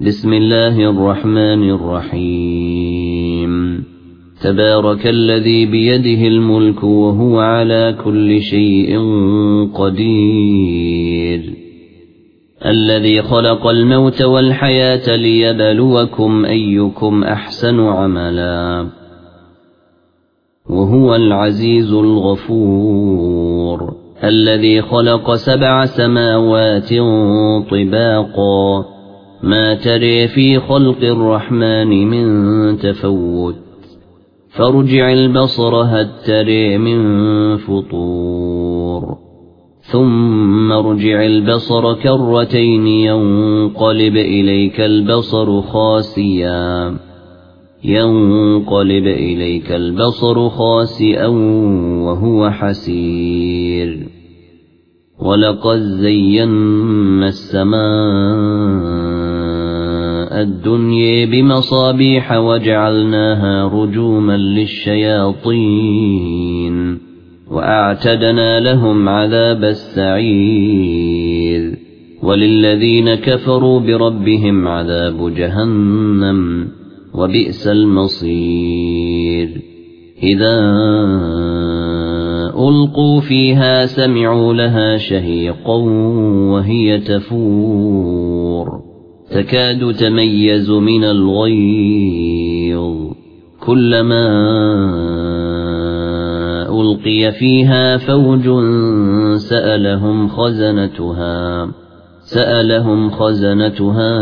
بسم الله الرحمن الرحيم تبارك الذي بيده الملك وهو على كل شيء قدير الذي خلق الموت والحياة ليبلوكم أيكم أحسن عملا وهو العزيز الغفور الذي خلق 7 سماوات طباقا ما تري في خلق الرحمن من تفوت فارجع البصر هل تري من فطور ثم ارجع البصر كرتين ينقلب إليك البصر خاسئا وهو حسير ولقد زينا السماء الدنيا بمصابيح وجعلناها رجوما للشياطين وأعتدنا لهم عذاب السعير وللذين كفروا بربهم عذاب جهنم وبئس المصير إذا ألقوا فيها سمعوا لها شهيقا وهي تفور تكاد تميز من الغيظ كلما ألقي فيها فوج سألهم خزنتها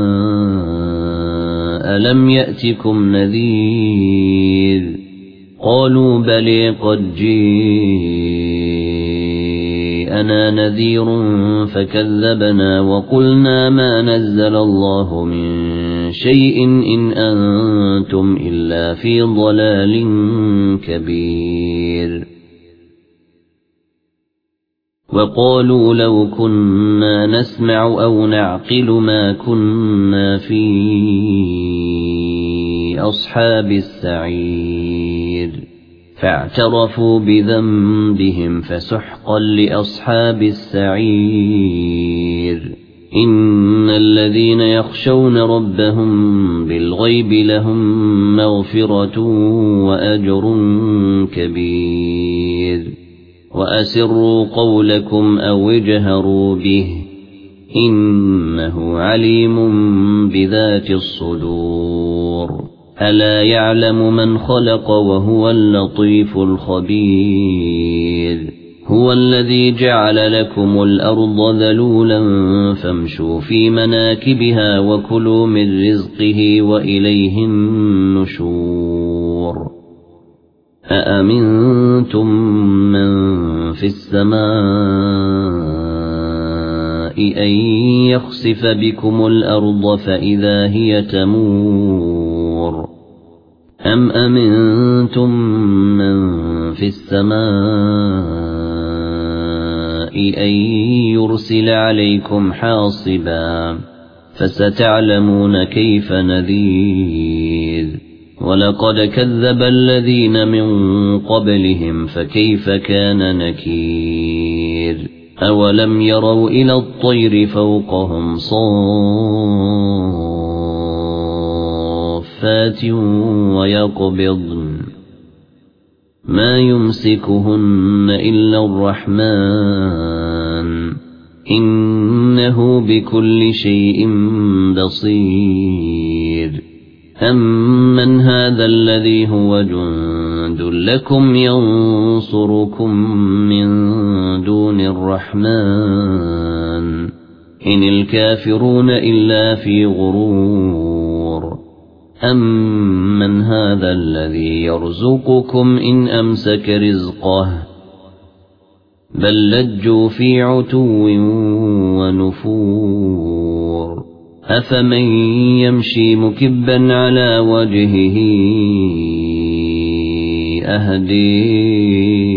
ألم يأتكم نذير قالوا بلى قد جاءنا نذير فكذبنا وقلنا ما نزل الله من شيء إن أنتم إلا في ضلال كبير وقالوا لو كنا نسمع أو نعقل ما كنا في أصحاب السعير فاعترفوا بذنبهم فسحقا لأصحاب السعير إن الذين يخشون ربهم بالغيب لهم مغفرة وأجر كبير وأسروا قولكم أو اجهروا به إنه عليم بذات الصدور ألا يعلم من خلق وهو اللطيف الخبير هو الذي جعل لكم الأرض ذلولا فامشوا في مناكبها وكلوا من رزقه وإليه النشور أأمنتم من في السماء أن يخسف بكم الأرض فإذا هي تمور أم أمنتم من في السماء أن يرسل عليكم حاصبا فستعلمون كيف نذير ولقد كذب الذين من قبلهم فكيف كان نكير أولم يروا إلى الطير فوقهم صافات ويقبضن ما يمسكهن إلا الرحمن إنه بكل شيء بصير أمن هذا الذي هو جند لكم ينصركم من دون الرحمن إن الكافرون إلا في غرور أمن هذا الذي يرزقكم إن أمسك رزقه بل لجوا في عتو ونفور أفمن يمشي مكبا على وجهه أهدي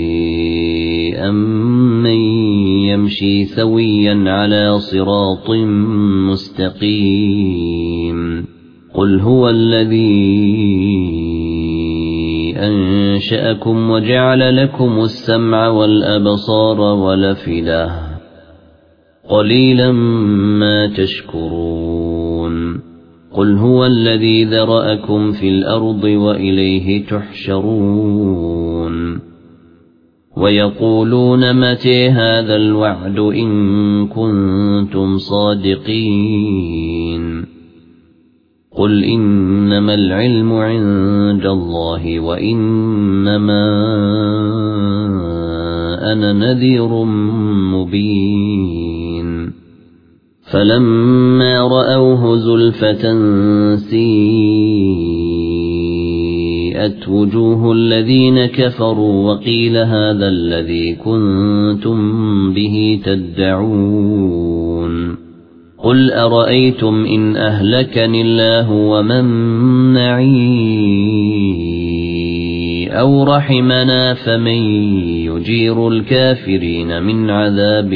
أمن يمشي سويا على صراط مستقيم قل هو الذي أنشأكم وجعل لكم السمع والأبصار والأفئدة قليلا ما تشكرون قل هو الذي ذرأكم في الأرض وإليه تحشرون ويقولون متى هذا الوعد إن كنتم صادقين قل إنما العلم عند الله وإنما أنا نذير مبين فلما رأوه زلفة سيئت وجوه الذين كفروا وقيل هذا الذي كنتم به تدعون قل أرأيتم إن أهلكني الله ومن معي أو رحمنا فمن يجير الكافرين من عذاب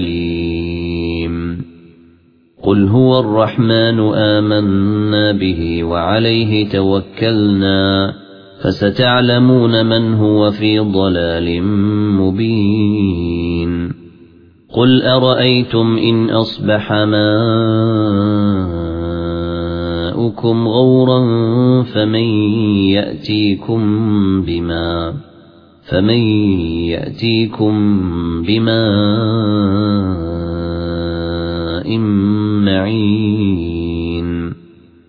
أليم قل هو الرحمن آمنا به وعليه توكلنا فستعلمون من هو في ضلال مبين قل أرأيتم إن أصبح ماؤكم غورا فمن يأتيكم بماء معين